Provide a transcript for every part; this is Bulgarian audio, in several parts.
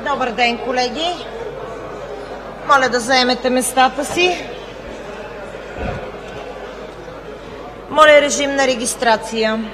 Добър ден, колеги! Моля да заемете местата си. Моля, режим на регистрация.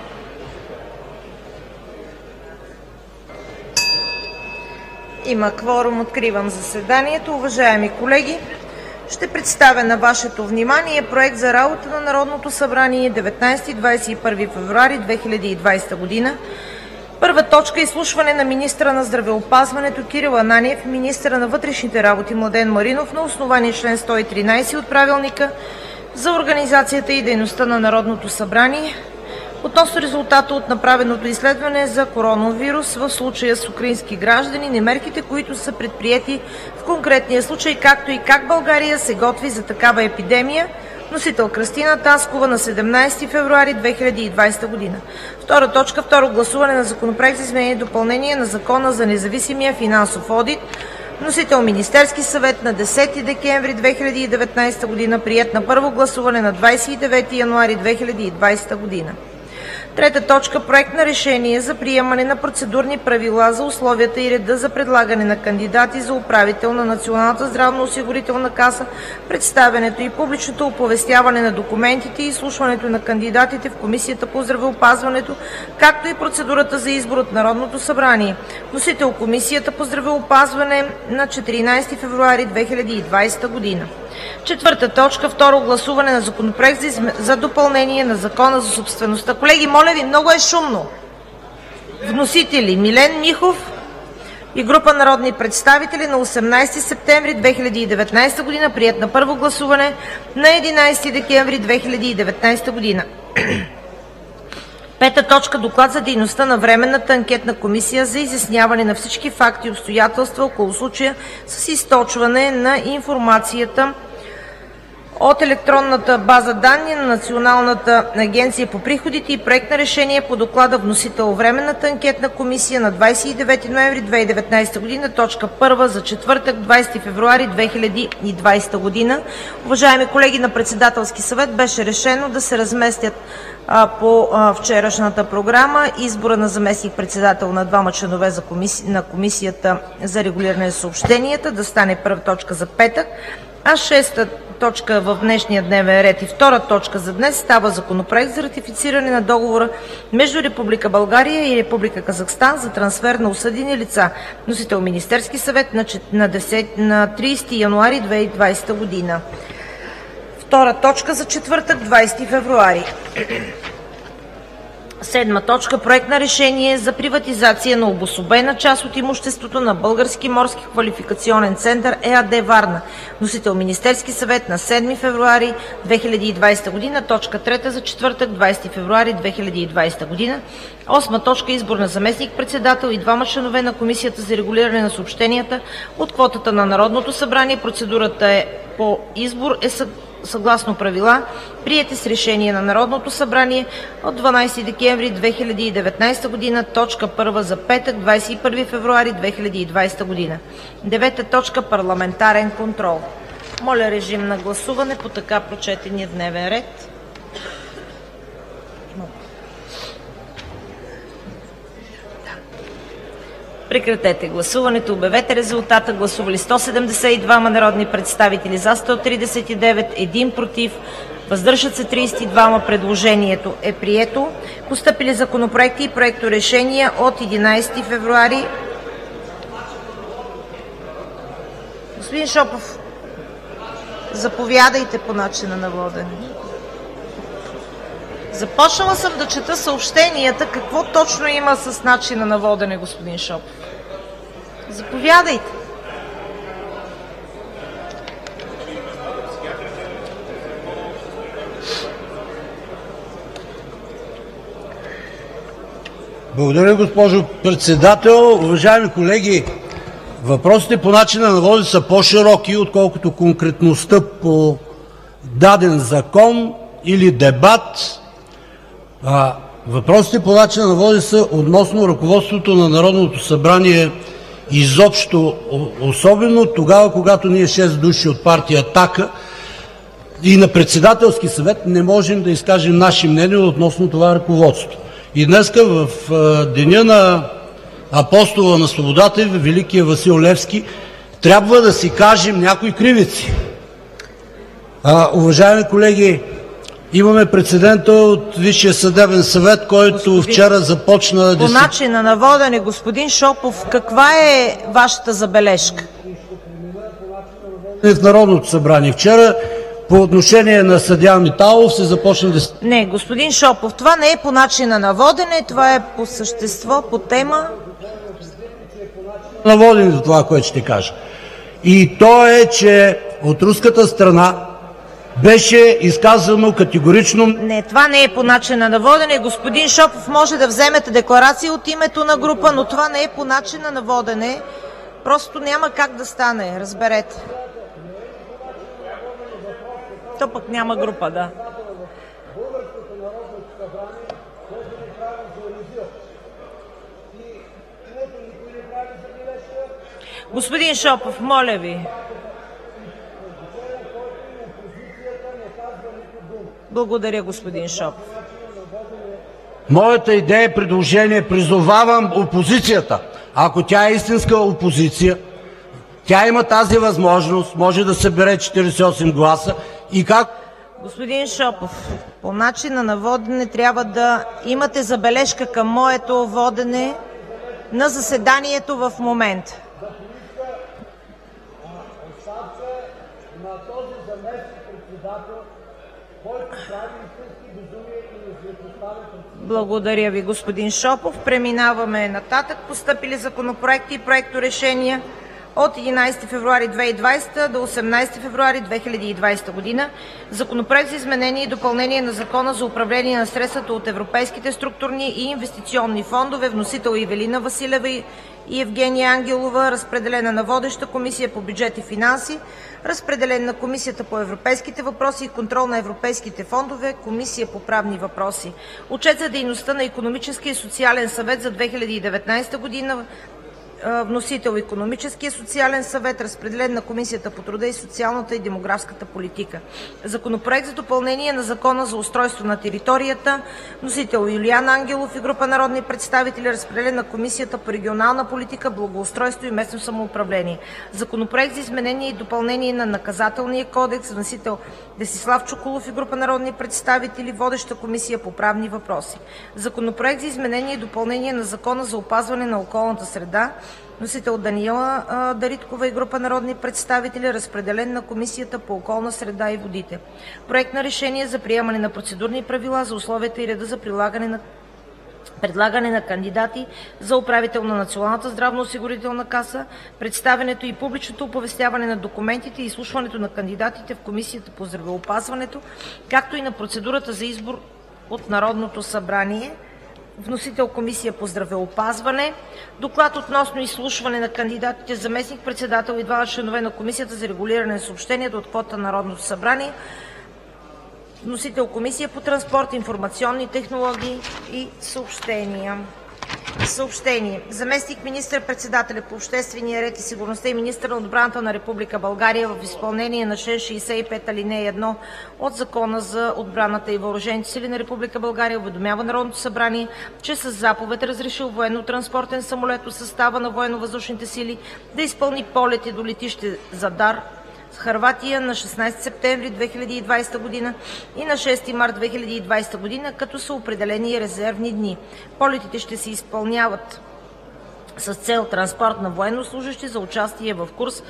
Има кворум, откривам заседанието. Уважаеми колеги, ще представя на вашето внимание Проект за работа на Народното събрание 19 – 21 февруари 2020 година. Първа точка – изслушване на министъра на здравеопазването Кирил Ананиев и министъра на вътрешните работи Младен Маринов на основание чл. 113 от Правилника за организацията и дейността на Народното събрание относно резултата от направеното изследване за коронавирус в случая с украински гражданин и мерките, които са предприети в конкретния случай, както и как България се готви за такава епидемия. Носител Кръстина Таскова на 17 февруари 2020 година. Втора точка – второ гласуване на Законопроект за изменение и допълнение на Закона за независимия финансов одит. Носител Министерски съвет на 10 декември 2019 година. Приет на първо гласуване на 29 януари 2020 година. Трета точка – проект на решение за приемане на процедурни правила за условията и реда за предлагане на кандидати за управител на Националната здравноосигурителна каса, представянето и публичното оповестяване на документите и изслушването на кандидатите в Комисията по здравеопазването, както и процедурата за избор от Народното събрание. Вносител – Комисията по здравеопазване на 14 февруари 2020 година. Четвърта точка – второ гласуване на Законопроект за допълнение на Закона за собствеността. Колеги, моля ви, много е шумно. Вносители – Милен Михов и група народни представители на 18 септември 2019 година. Приет на първо гласуване на 11 декември 2019 година. Пета точка – доклад за дейността на Временната анкетна комисия за изясняване на всички факти и обстоятелства около случая с източване на информацията от електронната база данни на Националната агенция по приходите и проект на решение по доклада. Вносител – Временната анкетна комисия на 29 ноември 2019 година, точка първа за четвъртък, 20 февруари 2020 година. Уважаеми колеги, на Председателски съвет беше решено да се разместят по вчерашната програма избора на заместник-председател на двама членове на Комисията за регулиране на съобщенията да стане първа точка за петък, а шеста точка в днешния дневен ред и втора точка за днес става Законопроект за ратифициране на договора между Република България и Република Казахстан за трансфер на осъдени лица. Носител – Министерски съвет на 30 януари 2020 година. Втора точка за четвъртък, 20 февруари. Седма точка – проект на решение за приватизация на обособена част от имуществото на Български морски квалификационен център ЕАД Варна. Носител – Министерски съвет на 7 февруари 2020 година. Точка трета за четвъртък, 20 февруари 2020 година. Осма точка – избор на заместник-председател и двама членове на Комисията за регулиране на съобщенията от квотата на Народното събрание. Процедурата по избор е съгласно правила, приети с решение на Народното събрание от 12 декември 2019 година, точка първа за петък, 21 февруари 2020 година. Девета точка – парламентарен контрол. Моля, режим на гласуване по така прочетения дневен ред. Прекратете гласуването. Обявете резултата. Гласували 172 народни представители, за 139, 1 против, въздържат се 32. Предложението е прието. Постъпили законопроекти и проекторешения от 11 февруари. Господин Шопов, заповядайте по начина на водене. Започнала съм да чета съобщенията. Какво точно има с начина на водене, господин Шопов? Заповядайте. Благодаря, госпожо председател. Уважаеми колеги, въпросите по начина на водене са по-широки, отколкото конкретността по даден закон или дебат. Въпросите по начина на водене са относно ръководството на Народното събрание изобщо, особено тогава, когато ние 6 души от партия „Атака“ и на Председателски съвет не можем да изкажем наши мнения относно това ръководство. И днеска, в деня на апостола на свободата, великия Васил Левски, трябва да си кажем някои кривици. Уважаеми колеги, имаме прецедента от Висшия съдебен съвет, който вчера започна... По начина на водене, господин Шопов, каква е вашата забележка? В Народното събрание. Вчера по отношение на съдия Миталов се започна да... Не, господин Шопов, това не е по начина на водене, това е по същество, по тема. На водене до това, което ще кажа. И то е, че от руската страна беше изказано категорично... Не, това не е по начина на водене. Господин Шопов, може да вземете декларация от името на група, но това не е по начина на водене. Просто няма как да стане, разберете. То пък няма група, да. Господин Шопов, моля ви. Благодаря, господин Шопов. Моята идея, предложение, призовавам опозицията, ако тя е истинска опозиция, тя има тази възможност, може да събере 48 гласа и как... Господин Шопов, по начина на водене трябва да имате забележка към моето водене на заседанието в момента. Благодаря ви, господин Шопов. Преминаваме нататък. Постъпили законопроекти и проекторешения от 11 февруари 2020 до 18 февруари 2020 година. Законопроект за изменение и допълнение на Закона за управление на средствата от европейските структурни и инвестиционни фондове. Вносител Ивелина Василева и Евгения Ангелова. Разпределена на водеща Комисия по бюджет и финанси. Разпределен на Комисията по европейските въпроси и контрол на европейските фондове, Комисия по правни въпроси. Отчет за дейността на Икономическия и социален съвет за 2019 година. Вносител Икономическия и социален съвет. Разпределен на Комисията по труда и социалната и демографската политика. Законопроект за допълнение на Закона за устройство на територията. Вносител Юлиан Ангелов и група народни представители. Разпределен на Комисията по регионална политика, благоустройство и местно самоуправление. Законопроект за изменение и допълнение на Наказателния кодекс. Вносител Десислав Чуколов и група народни представители. Водеща Комисия по правни въпроси. Законопроект за изменение и допълнение на Закона за опазване на околната среда. Вносител Даниела Дариткова и група народни представители. Разпределен на Комисията по околна среда и водите. Проект на решение за приемане на процедурни правила за условията и реда за предлагане на кандидати за управител на Националната здравноосигурителна каса, представянето и публичното оповестяване на документите и изслушването на кандидатите в Комисията по здравеопазването, както и на процедурата за избор от Народното събрание. Вносител Комисия по здравеопазване. Доклад относно изслушване на кандидатите за заместник-председател и двама членове на Комисията за регулиране на съобщенията от квотата на Народното събрание. Вносител Комисия по транспорт, информационни технологии и съобщения. Съобщение. Заместник министър-председателят по обществения ред и сигурността и министър на отбраната на Република България в изпълнение на член 65 алинея 1 от Закона за отбраната и въоръжените сили на Република България уведомява Народното събрание, че със заповед разрешил военно-транспортен самолет от състава на военно-въздушните сили да изпълни полети до летище Задар, Хърватия на 16 септември 2020 г. и на 6 март 2020 г., като са определени резервни дни. Полетите ще се изпълняват с цел транспорт на военнослужещи за участие в курс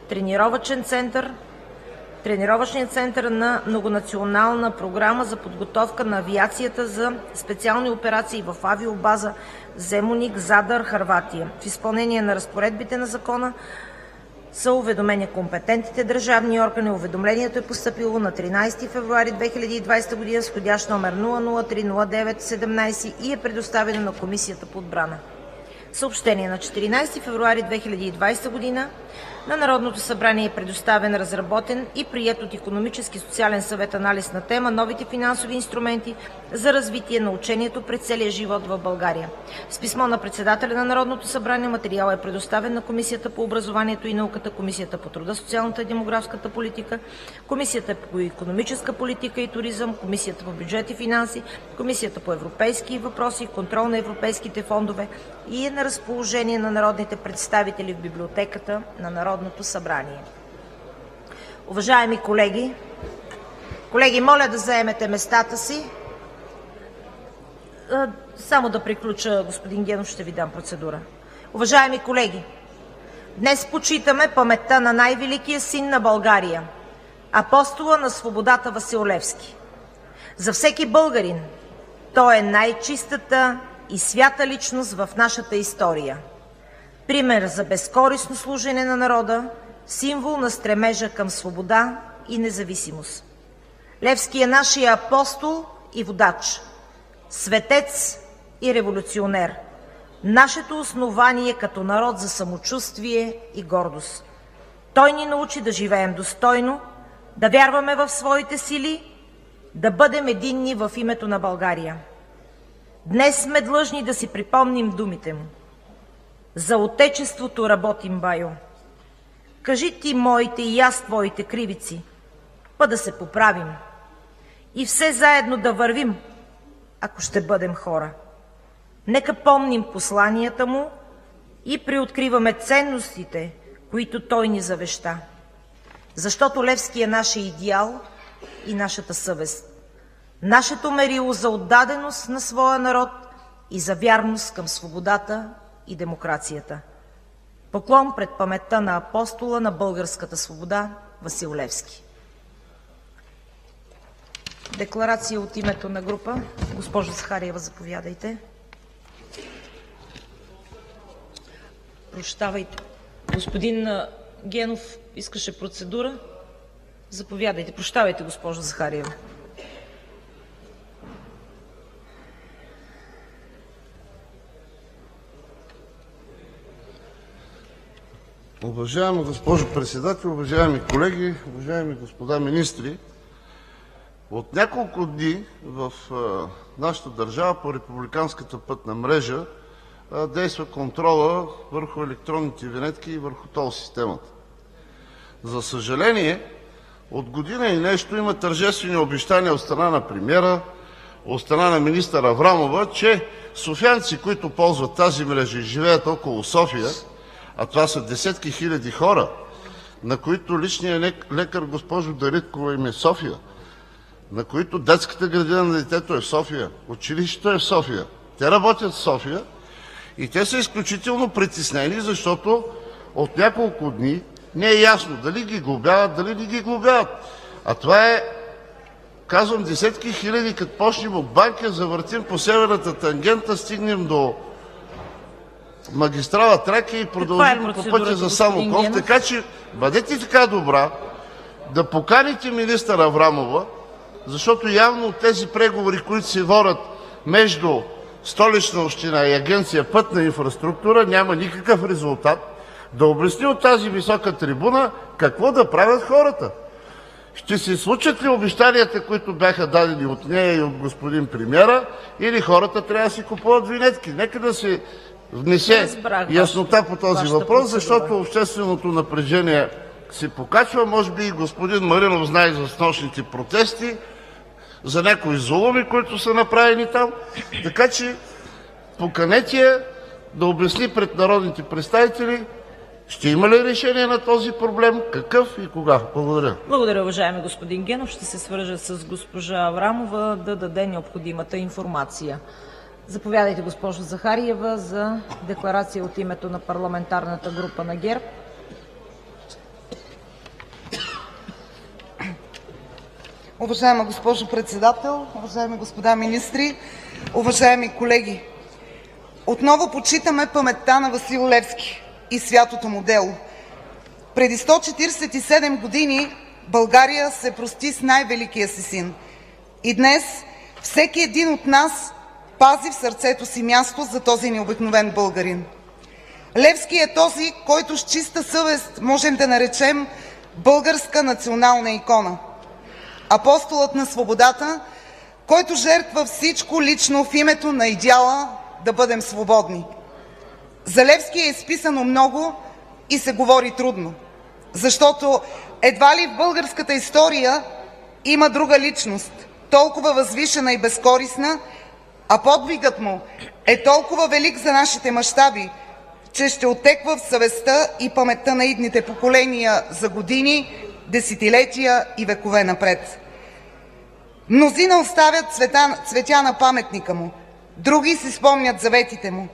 тренировъчният център на многонационална програма за подготовка на авиацията за специални операции в авиобаза Земуник, Задар, Хърватия. В изпълнение на разпоредбите на закона са уведомени компетентните държавни органи. Уведомлението е постъпило на 13 февруари 2020 г. с входящ номер 003-09-17 и е предоставено на Комисията по отбрана. Съобщение: на 14 февруари 2020 г. на Народното събрание е предоставен, разработен и приет от Икономически и социален съвет анализ на тема „Новите финансови инструменти за развитие на учението през целия живот в България“. С писмо на председателя на Народното събрание материалът е предоставен на Комисията по образованието и науката, Комисията по труда, социалната и демографската политика, Комисията по икономическа политика и туризъм, Комисията по бюджет и финанси, Комисията по европейски въпроси и контрол на европейските фондове и е на на разположение на народните представители в библиотеката на Народното събрание. Уважаеми колеги, моля да заемете местата си. Само да приключа, господин Генов, ще ви дам процедура. Уважаеми колеги, днес почитаме паметта на най-великия син на България – апостола на свободата Васил Левски. За всеки българин той е най-чистата и свята личност в нашата история. Пример за безкористно служене на народа, символ на стремежа към свобода и независимост. Левски е нашия апостол и водач, светец и революционер, нашето основание като народ за самочувствие и гордост. Той ни научи да живеем достойно, да вярваме в своите сили, да бъдем единни в името на България. Днес сме длъжни да си припомним думите му. За отечеството работим, байо. Кажи ти моите и аз твоите кривици, па да се поправим. И все заедно да вървим, ако ще бъдем хора. Нека помним посланията му и приоткриваме ценностите, които той ни завеща. Защото Левски е нашия идеал и нашата съвест. Нашето мерило за отдаденост на своя народ и за вярност към свободата и демокрацията. Поклон пред паметта на апостола на българската свобода Васил Левски. Декларация от името на група. Госпожо Захариева, заповядайте. Прощавайте. Господин Генов искаше процедура. Заповядайте. Прощавайте, госпожо Захариева. Уважаема госпожо Председател, уважаеми колеги, уважаеми господа министри! От няколко дни в нашата държава по републиканската пътна мрежа действа контрола върху електронните винетки и върху тол системата. За съжаление, от година и нещо има тържествени обещания от страна на премиера, от страна на министър Аврамова, че софиянци, които ползват тази мрежа и живеят около София, а това са десетки хиляди хора, на които личният лекар, госпожо Дариткова, им е в София, на които детската градина на детето е в София, училището е в София, те работят в София и те са изключително притеснени, защото от няколко дни не е ясно дали ги глобяват, дали не ги глобяват. А това е, казвам, десетки хиляди, като почнем от Банкя, завъртим по северната тангента, стигнем до магистрала Тракия и продължим по пътя за Самоков. Така че бъдете така добра да поканите министър Аврамова, защото явно от тези преговори, които се водят между Столична община и Агенция „Пътна инфраструктура“, няма никакъв резултат, да обясни от тази висока трибуна какво да правят хората. Ще се случат ли обещанията, които бяха дадени от нея и от господин премиера, или хората трябва да си купуват винетки? Нека да се внесе яснота по този въпрос, защото общественото напрежение се покачва. Може би и господин Маринов знае за снощните протести, за някои зулуми, които са направени там. Така че поканете я да обясни пред народните представители ще има ли решение на този проблем, какъв и кога. Благодаря. Благодаря, уважаеми господин Генов. Ще се свържа с госпожа Аврамова да даде необходимата информация. Заповядайте, госпожо Захариева, за декларация от името на парламентарната група на ГЕРБ. Уважаема госпожо Председател, уважаеми господа министри, уважаеми колеги! Отново почитаме паметта на Васил Левски и святото му дело. Преди 147 години България се прости с най-великия си син. И днес всеки един от нас пази в сърцето си място за този необикновен българин. Левски е този, който с чиста съвест можем да наречем българска национална икона. Апостолът на свободата, който жертва всичко лично в името на идеала да бъдем свободни. За Левски е изписано много и се говори трудно, защото едва ли в българската история има друга личност, толкова възвишена и безкорисна, а подвигът му е толкова велик за нашите мащаби, че ще отеква в съвестта и паметта на идните поколения за години, десетилетия и векове напред. Мнозина оставят цветя на паметника му, други си спомнят заветите му.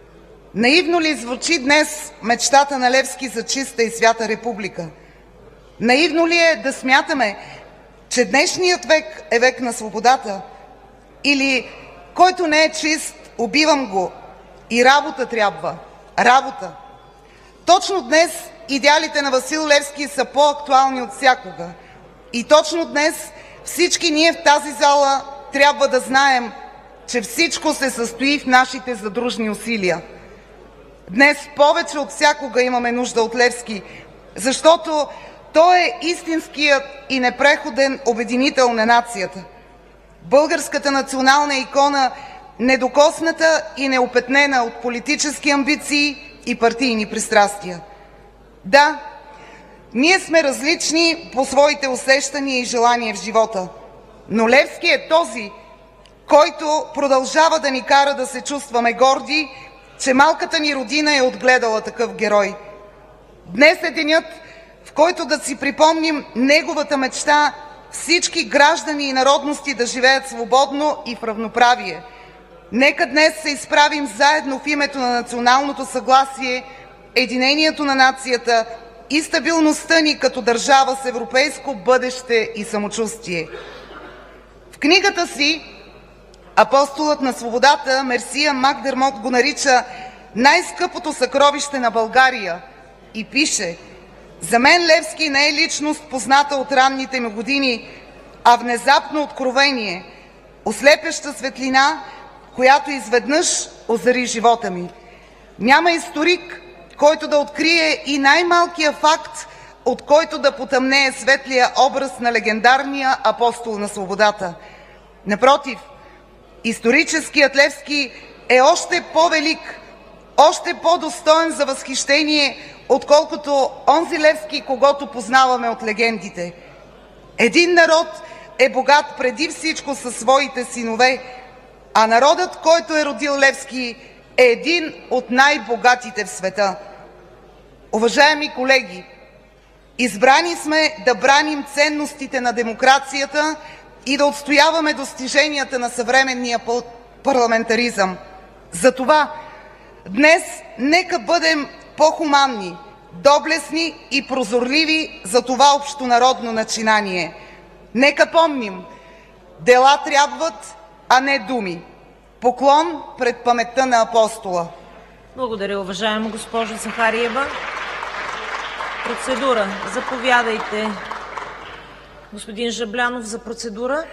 Наивно ли звучи днес мечтата на Левски за чиста и свята република? Наивно ли е да смятаме, че днешният век е век на свободата? Или който не е чист, убивам го и работа трябва? Работа! Точно днес идеалите на Васил Левски са по-актуални от всякога. И точно днес всички ние в тази зала трябва да знаем, че всичко се състои в нашите задружни усилия. Днес повече от всякога имаме нужда от Левски, защото той е истинският и непреходен обединител на нацията. Българската национална икона, недокосната и неопетнена от политически амбиции и партийни пристрастия. Да, ние сме различни по своите усещания и желания в живота, но Левски е този, който продължава да ни кара да се чувстваме горди, че малката ни родина е отгледала такъв герой. Днес е денят, в който да си припомним неговата мечта всички граждани и народности да живеят свободно и в равноправие. Нека днес се изправим заедно в името на националното съгласие, единението на нацията и стабилността ни като държава с европейско бъдеще и самочувствие. В книгата си апостолът на свободата Мерсия Макдермот го нарича най-скъпото съкровище на България и пише: „За мен Левски не е личност, позната от ранните ми години, а внезапно откровение, ослепяща светлина, която изведнъж озари живота ми. Няма историк, който да открие и най-малкия факт, от който да потъмнее светлия образ на легендарния апостол на свободата. Напротив, историческият Левски е още по-велик, още по-достоен за възхищение, отколкото онзи Левски, когото познаваме от легендите. Един народ е богат преди всичко със своите синове, а народът, който е родил Левски, е един от най-богатите в света. Уважаеми колеги, избрани сме да браним ценностите на демокрацията и да отстояваме достиженията на съвременния парламентаризъм. Затова днес нека бъдем по-хуманни, доблестни и прозорливи за това общонародно начинание. Нека помним, дела трябват, а не думи. Поклон пред паметта на апостола. Благодаря, уважаема госпожо Захариева. Процедура. Заповядайте, господин Жаблянов, за процедура.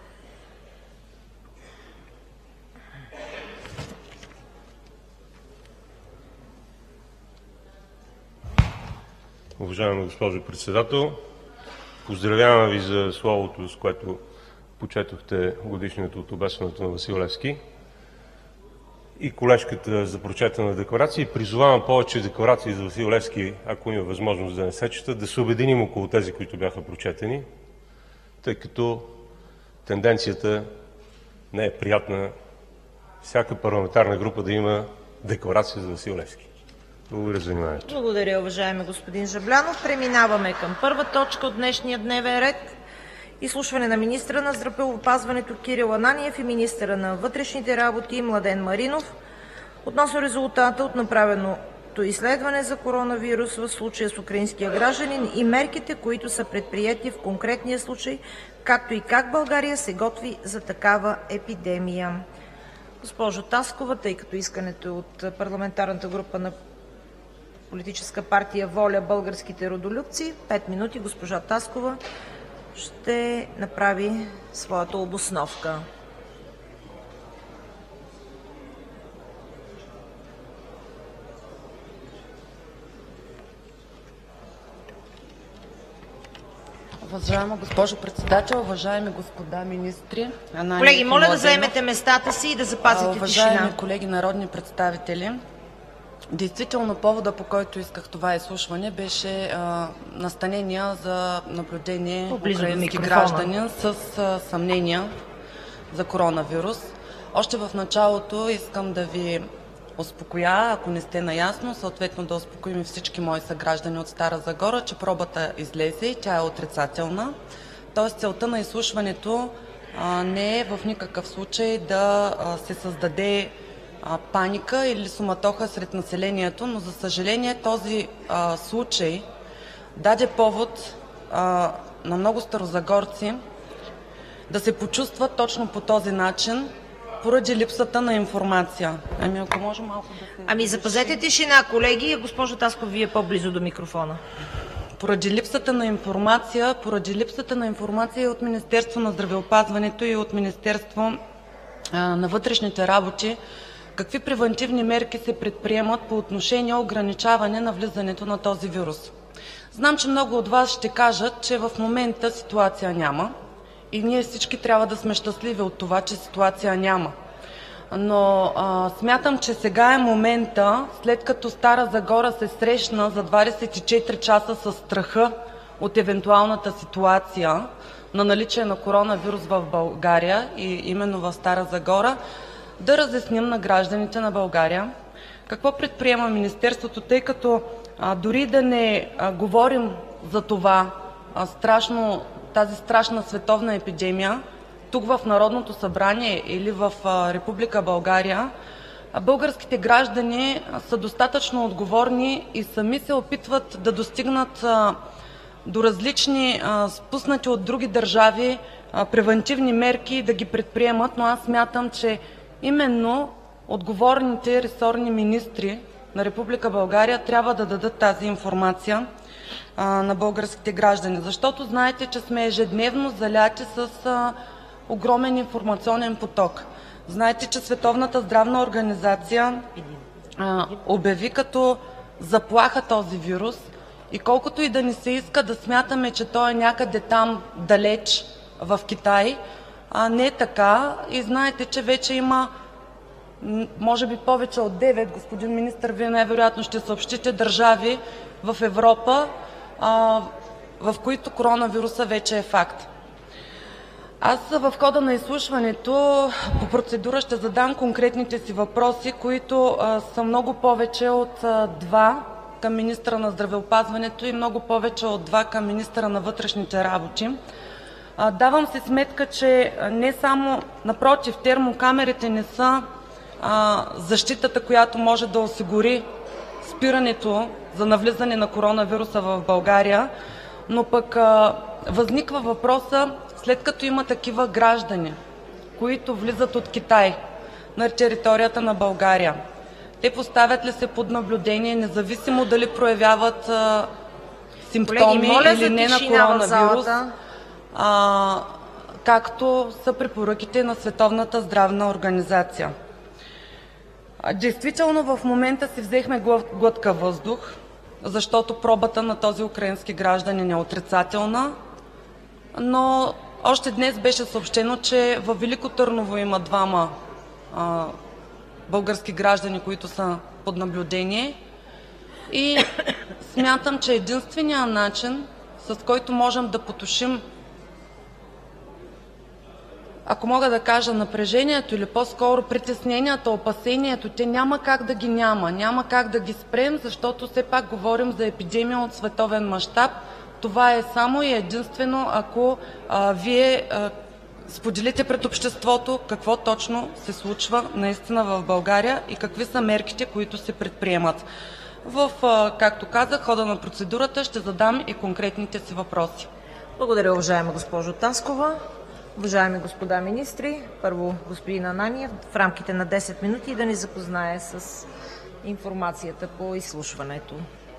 Уважаема госпожо председател, поздравявам ви за словото, с което почетохте годишнината от обесването на Васил Левски, и колежката за прочетена декларация, и призовавам повече декларации за Васил Левски, ако има възможност да не се четат, да се обединим около тези, които бяха прочетени, тъй като тенденцията не е приятна всяка парламентарна група да има декларация за Васил Левски. Благодаря за вниманието. Благодаря, уважаеми господин Жаблянов. Преминаваме към първа точка от днешния дневен ред. Изслушване на министъра на здравеопазването Кирил Ананиев и министъра на вътрешните работи Младен Маринов относно резултата от направеното изследване за коронавирус в случая с украинския гражданин и мерките, които са предприети в конкретния случай, както и как България се готви за такава епидемия. Госпожо Таскова, тъй като искането е от парламентарната група на Политическа партия ВОЛЯ – Българските родолюбци, 5 минути госпожа Таскова ще направи своята обосновка. Уважаема госпожо председател, уважаеми господа министри, колеги, моля да заемете местата си и да запазите тишина. Уважаеми колеги народни представители, действително повода, по който исках това изслушване, беше настанения за наблюдение украински гражданин с съмнения за коронавирус. Още в началото искам да ви успокоя, ако не сте наясно, съответно да успокоим и всички мои съграждани от Стара Загора, че пробата излезе и тя е отрицателна. Тоест целта на изслушването не е в никакъв случай да се създаде паника или суматоха сред населението, но за съжаление този случай даде повод на много старозагорци да се почувстват точно по този начин, поради липсата на информация. Ако може малко да се... Запазете тишина, колеги. Госпожо Таскова, вие по-близо до микрофона. Поради липсата на информация и от Министерство на здравеопазването и от Министерство на вътрешните работи, какви превантивни мерки се предприемат по отношение ограничаване на влизането на този вирус. Знам, че много от Вас ще кажат, че в момента ситуация няма и ние всички трябва да сме щастливи от това, че ситуация няма. Но смятам, че сега е момента, след като Стара Загора се срещна за 24 часа със страха от евентуалната ситуация на наличие на коронавирус в България и именно в Стара Загора, да разясним на гражданите на България какво предприема Министерството, тъй като дори да не говорим за това тази страшна световна епидемия тук в Народното събрание или в Република България, българските граждани са достатъчно отговорни и сами се опитват да достигнат до различни спуснати от други държави превантивни мерки и да ги предприемат, но аз смятам, че именно отговорните ресорни министри на Република България трябва да дадат тази информация на българските граждани, защото знаете, че сме ежедневно заляти с огромен информационен поток. Знаете, че Световната здравна организация обяви като заплаха този вирус и колкото и да ни се иска да смятаме, че той е някъде там далеч в Китай, не е така и знаете, че вече има може би повече от 9, господин министър, вие най-вероятно ще съобщите, държави в Европа, в които коронавируса вече е факт. Аз в хода на изслушването по процедура ще задам конкретните си въпроси, които са много повече от 2 към министъра на здравеопазването и много повече от 2 към министъра на вътрешните работи. Давам си сметка, че не само, напротив, термокамерите не са защитата, която може да осигури спирането за навлизане на коронавируса в България, но пък възниква въпроса, след като има такива граждани, които влизат от Китай на територията на България, те поставят ли се под наблюдение, независимо дали проявяват симптоми или не на коронавирус, както са препоръките на Световната здравна организация. Действително в момента си взехме глътка въздух, защото пробата на този украински гражданин е отрицателна, но още днес беше съобщено, че във Велико Търново има 2 български граждани, които са под наблюдение и смятам, че единственият начин, с който можем да потушим, ако мога да кажа, напрежението или по-скоро притесненията, опасението, те няма как да ги няма как да ги спрем, защото все пак говорим за епидемия от световен мащаб. Това е само и единствено, ако вие споделите пред обществото какво точно се случва наистина в България и какви са мерките, които се предприемат. Както казах, хода на процедурата ще задам и конкретните си въпроси. Благодаря, уважаема госпожо Таскова. Уважаеми господа министри, първо господин Ананиев в рамките на 10 минути да ни запознае с информацията по изслушването.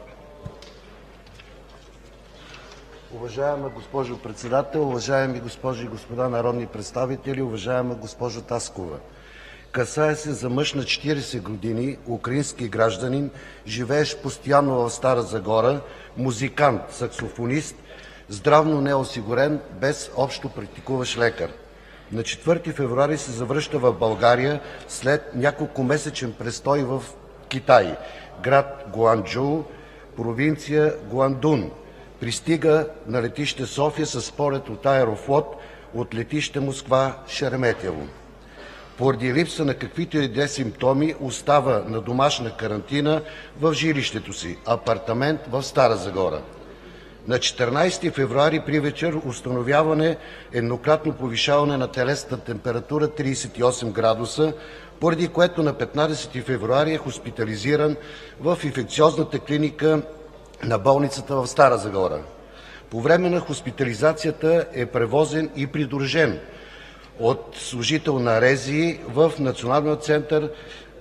Уважаема госпожо Председател, уважаеми госпожи и господа народни представители, уважаема госпожо Таскова! Касае се за мъж на 40 години, украински гражданин, живеещ постоянно в Стара Загора, музикант, саксофонист, здравно неосигурен, без общопрактикуващ лекар. На 4 февруари се завръща в България след няколкомесечен престой в Китай, град Гуанчжоу, провинция Гуандун. Пристига на летище София с полет от Аерофлот от летище Москва Шереметьево. поради липса на каквито и да е симптоми остава на домашна карантина в жилището си – апартамент в Стара Загора. На 14 февруари привечер установяване еднократно повишаване на телесната температура 38 градуса, поради което на 15 февруари е хоспитализиран в инфекциозната клиника на болницата в Стара Загора. По време на хоспитализацията е превозен и придружен от служител на РЗИ в Националния център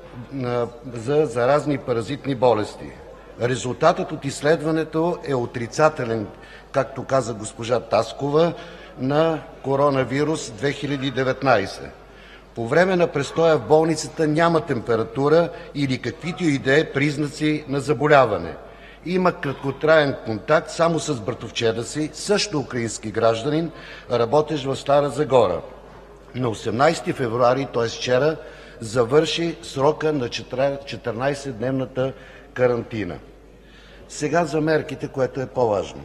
за заразни и паразитни болести. Резултатът от изследването е отрицателен, както каза госпожа Таскова, на коронавирус 2019. По време на престоя в болницата няма температура или каквито и да е признаци на заболяване. Има краткотраен контакт само с братовчеда си, също украински гражданин, работещ в Стара Загора. На 18 февруари, т.е. вчера, завърши срока на 14-дневната карантина. Сега за мерките, което е по-важно.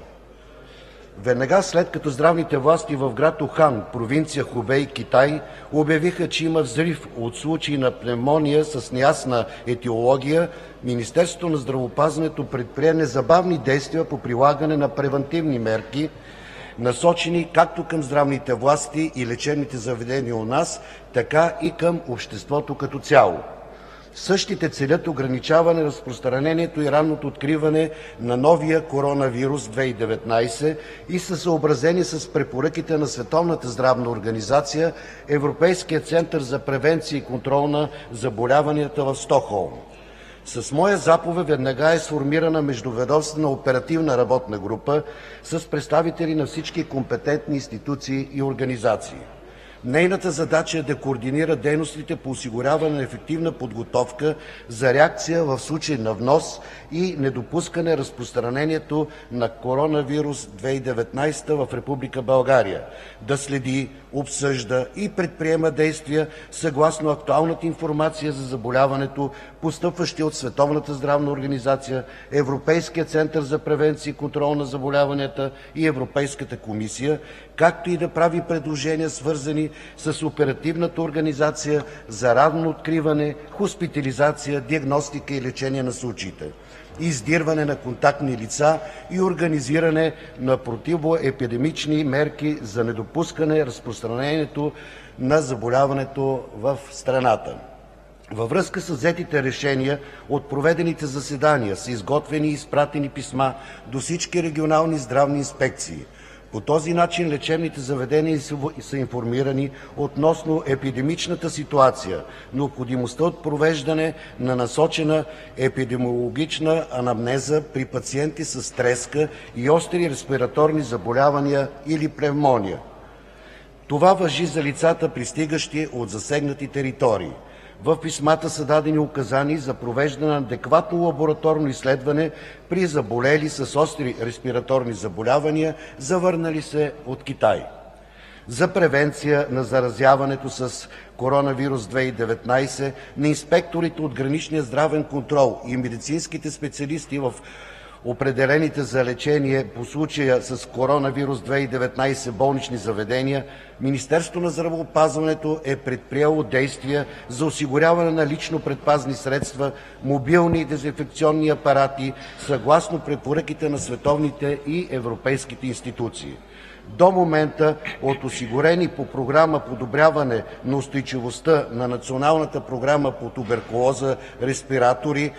Веднага след като здравните власти в град Ухан, провинция Хубей, Китай, обявиха, че има взрив от случаи на пневмония с неясна етиология, Министерството на здравеопазването предприе незабавни действия по прилагане на превантивни мерки, насочени както към здравните власти и лечебните заведения у нас, така и към обществото като цяло. Същите целят ограничаване разпространението и ранното откриване на новия коронавирус 2019 и са съобразени с препоръките на Световната здравна организация, Европейския център за превенция и контрол на заболяванията в Стокхолм. С моя заповед веднага е сформирана междуведомствена оперативна работна група с представители на всички компетентни институции и организации. Нейната задача е да координира дейностите по осигуряване на ефективна подготовка за реакция в случай на внос и недопускане разпространението на коронавирус 2019 в Република България, да следи, обсъжда и предприема действия съгласно актуалната информация за заболяването, постъпващи от Световната здравна организация, Европейския център за превенция и контрол на заболяванията и Европейската комисия, както и да прави предложения, свързани с оперативната организация за ранно откриване, хоспитализация, диагностика и лечение на случаите, издирване на контактни лица и организиране на противоепидемични мерки за недопускане разпространението на заболяването в страната. Във връзка с взетите решения от проведените заседания са изготвени и изпратени писма до всички регионални здравни инспекции. По този начин лечебните заведения са информирани относно епидемичната ситуация, необходимостта от провеждане на насочена епидемиологична анамнеза при пациенти с треска и остри респираторни заболявания или пневмония. Това важи за лицата, пристигащи от засегнати територии. В писмата са дадени указания за провеждане на адекватно лабораторно изследване при заболели с остри респираторни заболявания, завърнали се от Китай. За превенция на заразяването с коронавирус 2019 на инспекторите от граничния здравен контрол и медицинските специалисти в определените за лечение по случая с коронавирус 2019 болнични заведения, Министерството на здравеопазването е предприело действия за осигуряване на лично предпазни средства, мобилни и дезинфекционни апарати, съгласно препоръките на световните и европейските институции. До момента от осигурени по програма „Подобряване на устойчивостта“ на Националната програма по туберкулоза респиратори,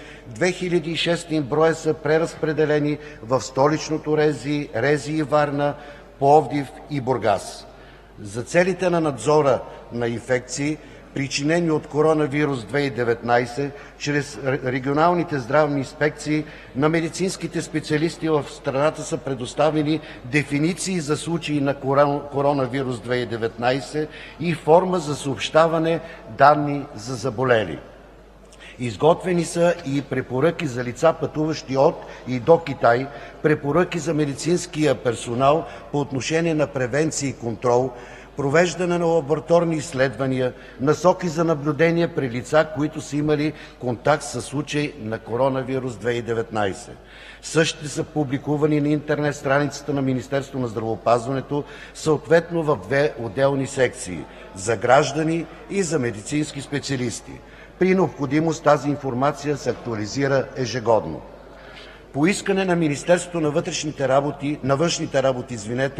2600 броя са преразпределени в столичното РЗИ Варна, Пловдив и Бургас. За целите на надзора на инфекции, причинени от коронавирус 2019, чрез регионалните здравни инспекции на медицинските специалисти в страната са предоставени дефиниции за случаи на коронавирус 2019 и форма за съобщаване данни за заболели. Изготвени са и препоръки за лица, пътуващи от и до Китай, препоръки за медицинския персонал по отношение на превенция и контрол, провеждане на лабораторни изследвания, насоки за наблюдение при лица, които са имали контакт със случай на коронавирус 2019. Същите са публикувани на интернет страницата на Министерството на здравеопазването, съответно в две отделни секции – за граждани и за медицински специалисти. При необходимост тази информация се актуализира ежегодно. По искане на Министерството на външните работи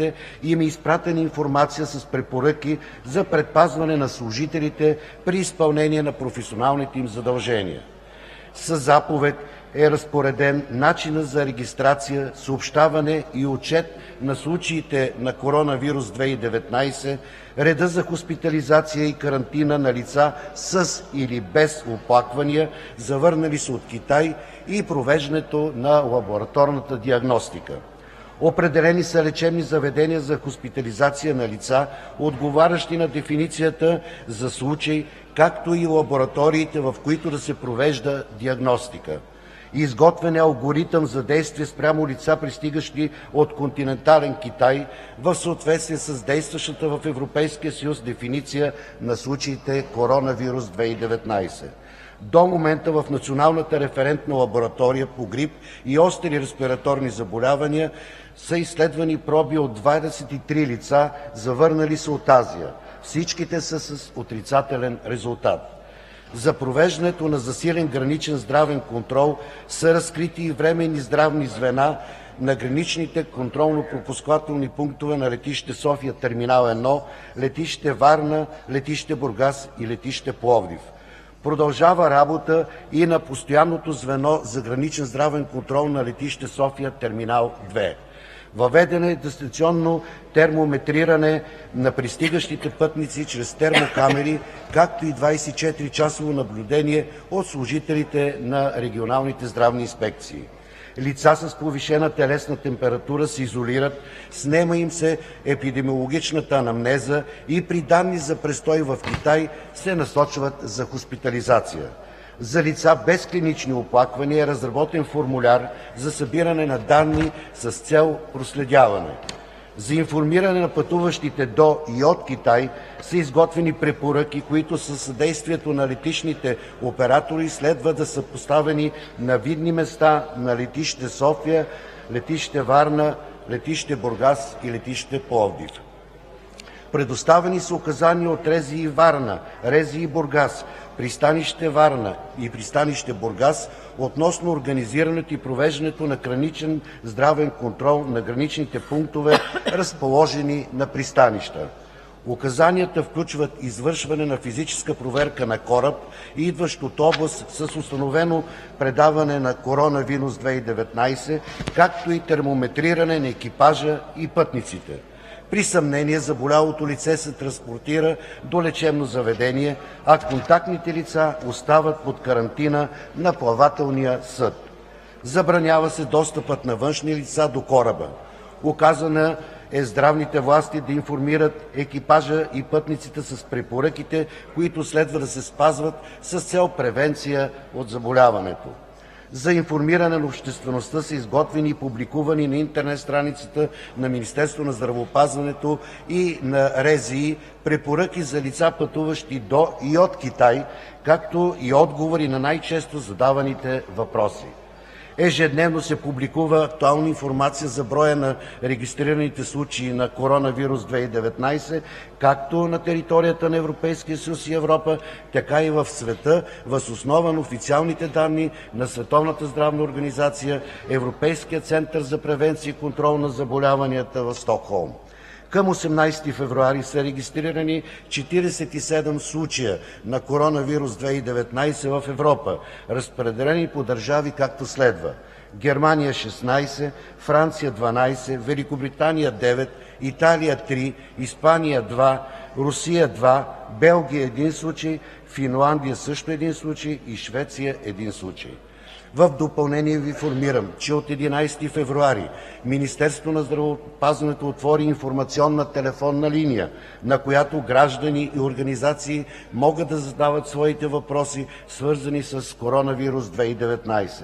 им е изпратена информация с препоръки за предпазване на служителите при изпълнение на професионалните им задължения. Със заповед е разпореден начинът за регистрация, съобщаване и отчет на случаите на коронавирус 2019, реда за хоспитализация и карантина на лица с или без оплаквания, завърнали се от Китай, и провеждането на лабораторната диагностика. Определени са лечебни заведения за хоспитализация на лица, отговарящи на дефиницията за случай, както и лабораториите, в които да се провежда диагностика. Изготвен е алгоритъм за действие спрямо лица, пристигащи от континентален Китай, в съответствие с действащата в Европейския съюз дефиниция на случаите коронавирус 2019. До момента в Националната референтна лаборатория по грип и остри респираторни заболявания са изследвани проби от 23 лица, завърнали се от Азия. Всичките са с отрицателен резултат. За провеждането на засилен граничен здравен контрол са разкрити и временни здравни звена на граничните контролно-пропускателни пунктове на летище София Терминал 1, летище Варна, летище Бургас и летище Пловдив. Продължава работа и на постоянното звено за граничен здравен контрол на летище София Терминал 2. Въведено е дистанционно термометриране на пристигащите пътници чрез термокамери, както и 24-часово наблюдение от служителите на регионалните здравни инспекции. Лица с повишена телесна температура се изолират, снема им се епидемиологичната анамнеза и при данни за престой в Китай се насочват за хоспитализация. За лица без клинични оплаквания е разработен формуляр за събиране на данни с цел проследяване. За информиране на пътуващите до и от Китай са изготвени препоръки, които със съдействието на летищните оператори следва да са поставени на видни места на летище София, летище Варна, летище Бургас и летище Пловдив. Предоставени са указания от РЗИ Варна, РЗИ Бургас, пристанище Варна и пристанище Бургас относно организирането и провеждането на граничен здравен контрол на граничните пунктове, разположени на пристанища. Указанията включват извършване на физическа проверка на кораб, идващ от област с установено предаване на коронавирус 2019, както и термометриране на екипажа и пътниците. При съмнение заболялото лице се транспортира до лечебно заведение, а контактните лица остават под карантина на плавателния съд. Забранява се достъпът на външни лица до кораба. Указана е здравните власти да информират екипажа и пътниците с препоръките, които следва да се спазват с цел превенция от заболяването. За информиране на обществеността са изготвени и публикувани на интернет страницата на Министерството на здравеопазването и на РЗИ препоръки за лица, пътуващи до и от Китай, както и отговори на най-често задаваните въпроси. Ежедневно се публикува актуална информация за броя на регистрираните случаи на коронавирус 2019 както на територията на Европейския съюз и Европа, така и в света, въз основа на официалните данни на Световната здравна организация, Европейския център за превенция и контрол на заболяванията в Стокхолм. Към 18 февруари са регистрирани 47 случая на коронавирус 2019 в Европа, разпределени по държави както следва: Германия 16, Франция 12, Великобритания 9, Италия 3, Испания 2, Русия 2, Белгия 1 случай, Финландия също 1 случай и Швеция 1 случай. В допълнение ви информирам, че от 11 февруари Министерството на здравеопазването отвори информационна телефонна линия, на която граждани и организации могат да задават своите въпроси, свързани с коронавирус 2019.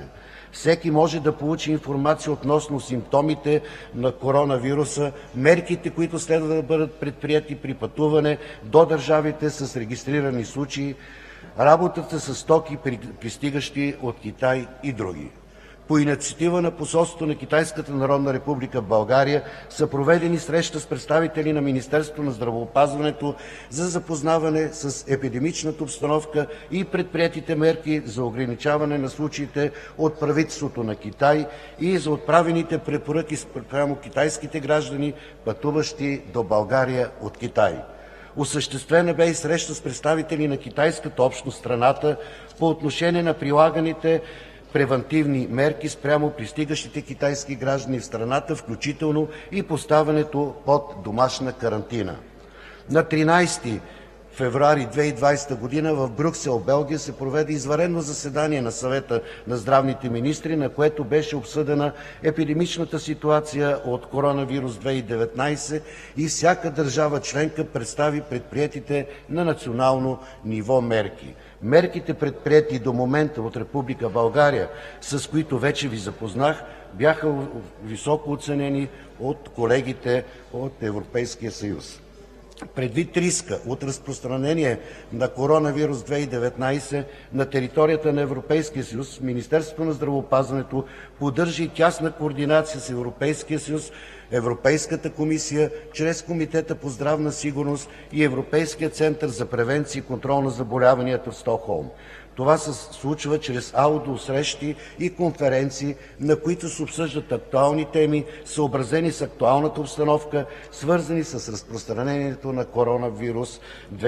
Всеки може да получи информация относно симптомите на коронавируса, мерките, които следва да бъдат предприети при пътуване до държавите с регистрирани случаи, работата със стоки, пристигащи от Китай и други. По инициатива на посолството на Китайската народна република в България са проведени срещи с представители на Министерството на здравеопазването за запознаване с епидемичната обстановка и предприетите мерки за ограничаване на случаите от правителството на Китай и за отправените препоръки спрямо китайските граждани, пътуващи до България от Китай. Осъществена бе и среща с представители на китайската общност в страната по отношение на прилаганите превантивни мерки спрямо пристигащите китайски граждани в страната, включително и поставянето под домашна карантина. На 13 февруари 2020 г. в Брюксел, Белгия, се проведе извънредно заседание на Съвета на здравните министри, на което беше обсъдена епидемичната ситуация от коронавирус 2019 и всяка държава членка представи предприетите на национално ниво мерки. Мерките, предприети до момента от Република България, с които вече Ви запознах, бяха високо оценени от колегите от Европейския съюз. Предвид риска от разпространение на коронавирус 2019 на територията на Европейския съюз, Министерството на здравеопазването поддържа и тясна координация с Европейския съюз, Европейската комисия чрез Комитета по здравна сигурност и Европейския център за превенция и контрол на заболяванията в Стокхолм. Това се случва чрез аудиосрещи и конференции, на които се обсъждат актуални теми, съобразени с актуалната обстановка, свързани с разпространението на коронавирус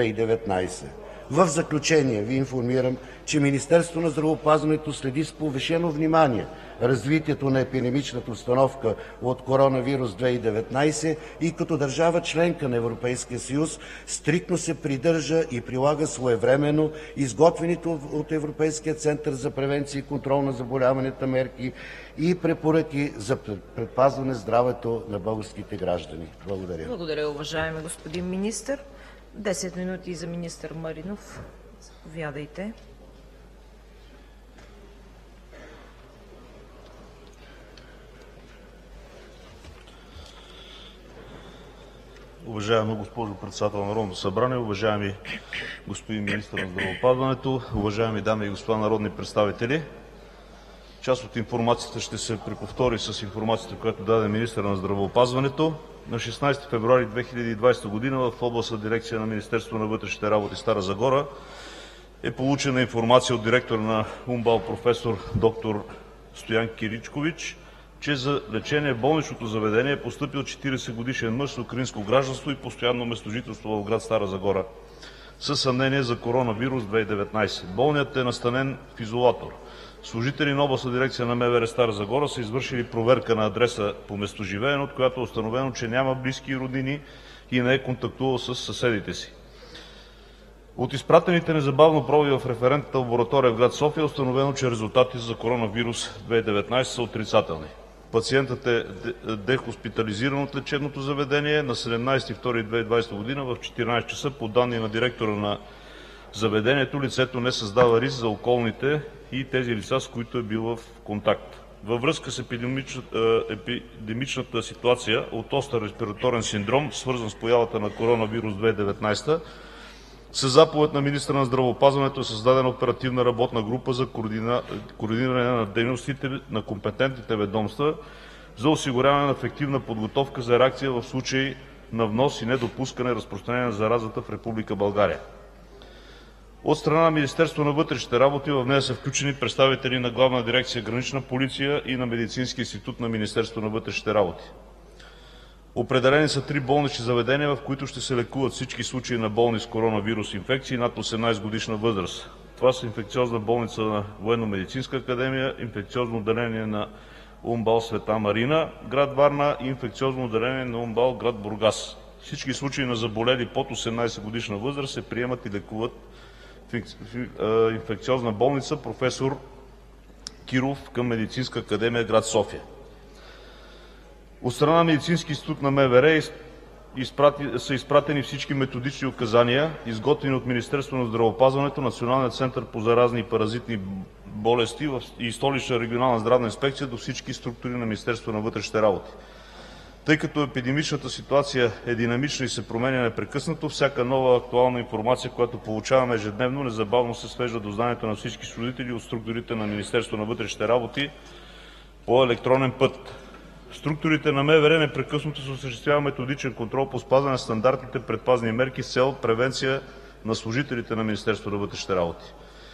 2019. В заключение Ви информирам, че Министерството на здравеопазването следи с повишено внимание развитието на епидемичната обстановка от коронавирус 2019 и като държава – членка на Европейския съюз, стриктно се придържа и прилага своевременно изготвените от Европейския център за превенция и контрол на заболяванията мерки и препоръки за предпазване здравето на българските граждани. Благодаря. Благодаря, уважаеми господин министър. 10 минути за министър Маринов. Заповядайте. Уважаема госпожо Председател на Народното събрание, уважаеми господин министър на здравеопазването, уважаеми дами и господа народни представители! Част от информацията ще се преповтори с информацията, която даде министърът на здравеопазването. На 16 февруари 2020 г. в областна дирекция на Министерството на вътрешните работи – Стара Загора, е получена информация от директора на УМБАЛ професор доктор Стоян Киричкович, че за лечение в болничното заведение е постъпил 40-годишен мъж с украинско гражданство и постоянно местожителство в град Стара Загора със съмнение за коронавирус 2019. Болният е настанен в изолатор. Служители на областна дирекция на МВР Стара Загора са извършили проверка на адреса по местоживеене, от която е установено, че няма близки и роднини и не е контактувал с съседите си. От изпратените незабавно проби в референтната лаборатория в град София е установено, че резултатите за коронавирус 2019 са отрицателни. Пациентът е дехоспитализиран от лечебното заведение на 17 февруари 2020 г. в 14 часа. По данни на директора на заведението, лицето не създава риск за околните и тези лица, с които е бил в контакт. Във връзка с епидемичната ситуация от остър респираторен синдром, свързан с появата на коронавирус 2019, със заповед на министъра на здравеопазването е създадена оперативна работна група за координиране на дейностите на компетентните ведомства за осигуряване на ефективна подготовка за реакция в случай на внос и недопускане разпространение на заразата в Република България. От страна на Министерството на вътрешните работи в нея са включени представители на Главна дирекция „Гранична полиция“ и на Медицинския институт на Министерството на вътрешните работи. Определени са 3 болнични заведения, в които ще се лекуват всички случаи на болни с коронавирус инфекции над 18-годишна възраст. Това са инфекциозна болница на Военномедицинска академия, инфекциозно отделение на УМБАЛ „Света Марина“ град Варна и инфекциозно отделение на УМБАЛ град Бургас. Всички случаи на заболели под 18-годишна възраст се приемат и лекуват в инфекциозна болница „Професор Киров“ към Медицинска академия град София. От страна на Медицински институт на МВР са изпратени всички методични указания, изготвени от Министерството на здравеопазването, Националния център по заразни и паразитни болести и Столична регионална здравна инспекция до всички структури на Министерството на вътрешните работи. Тъй като епидемичната ситуация е динамична и се променя непрекъснато, всяка нова актуална информация, която получаваме ежедневно, незабавно се свежда до знанието на всички служители от структурите на Министерството на вътрешните работи по електронен път. Структурите на МВР непрекъснато се осъществява методичен контрол по спазване на стандартните предпазни мерки с цел превенция на служителите на Министерството на вътрешните работи.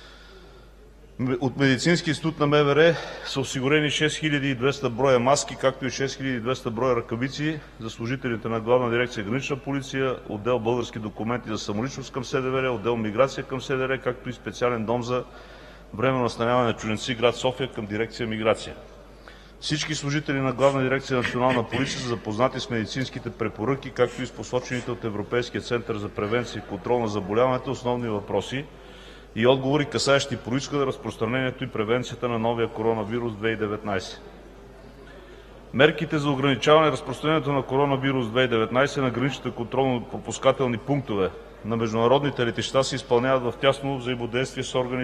От Медицинския институт на МВР са осигурени 6200 броя маски, както и 6200 броя ръкавици за служителите на Главна дирекция „Гранична полиция“, отдел „Български документи за самоличност“ към СДВР, отдел „Миграция“ към СДР, както и специален дом за временно настаняване на чужденци град София към дирекция „Миграция“. Всички служители на Главна дирекция „Национална полиция“ са запознати с медицинските препоръки, както и с посочените от Европейския център за превенция и контрол на заболяванията основни въпроси и отговори, касаещи произхода, разпространението и превенцията на новия коронавирус 2019. Мерките за ограничаване разпространението на коронавирус 2019 на граничните контролно-пропускателни пунктове на международните летища се изпълняват в тясно взаимодействие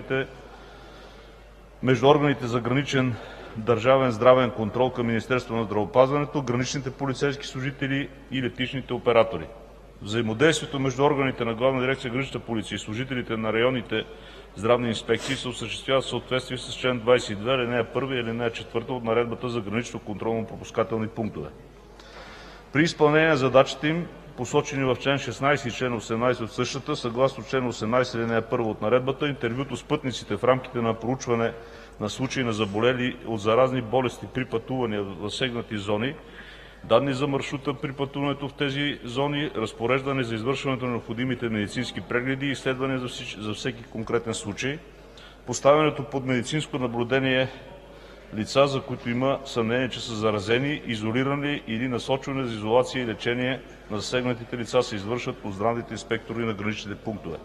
между органите за граничен държавен здравен контрол към Министерството на здравеопазването, граничните полицейски служители и летищните оператори. Взаимодействието между органите на Главна дирекция „Гранична полиция“ и служителите на районните здравни инспекции се осъществява в съответствие с чл. 22, ал. 1 и ал. 4 от Наредбата за гранично контролно-пропускателни пунктове. При изпълнение на задачите им, посочени в чл. 16 и чл. 18 от същата, съгласно чл. 18, ал. 1 от Наредбата, интервюто с пътниците в рамките на проучване на случаи на заболели от заразни болести при пътувания в засегнати зони, данни за маршрута при пътуването в тези зони, разпореждане за извършването на необходимите медицински прегледи и изследвания за всеки конкретен случай, поставянето под медицинско наблюдение лица, за които има съмнение, че са заразени, изолирани или насочване за изолация и лечение на засегнатите лица се извършват от здравните инспектори на граничните пунктове.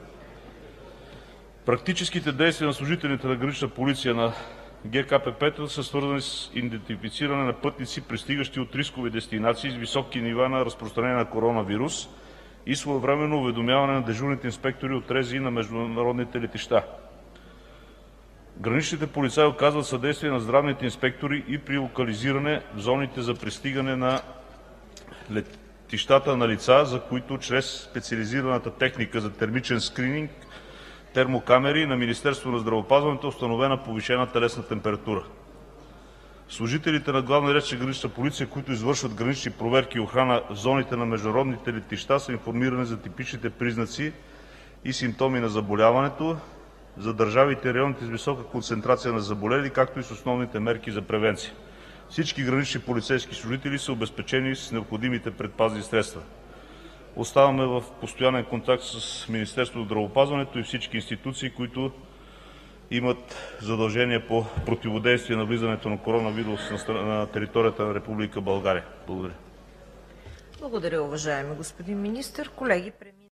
Практическите действия на служителите на Гранична полиция на ГКПП са свързани с идентифициране на пътници, пристигащи от рискови дестинации с високи нива на разпространение на коронавирус и своевременно уведомяване на дежурните инспектори от РЗИ на международните летища. Граничните полицаи оказват съдействие на здравните инспектори и при локализиране в зоните за пристигане на летищата на лица, за които чрез специализираната техника за термичен скрининг термокамери на Министерството на здравеопазването е установена повишена телесна температура. Служителите на Главна дирекция „Гранична полиция“, които извършват гранични проверки и охрана в зоните на международните летища, са информирани за типичните признаци и симптоми на заболяването, за държавите и районите с висока концентрация на заболели, както и с основните мерки за превенция. Всички гранични полицейски служители са обезпечени с необходимите предпазни средства. Оставаме в постоянен контакт с Министерството на здравеопазването и всички институции, които имат задължения по противодействие на влизането на коронавирус на територията на Република България. Благодаря. Благодаря, уважаеми господин министър. Колеги,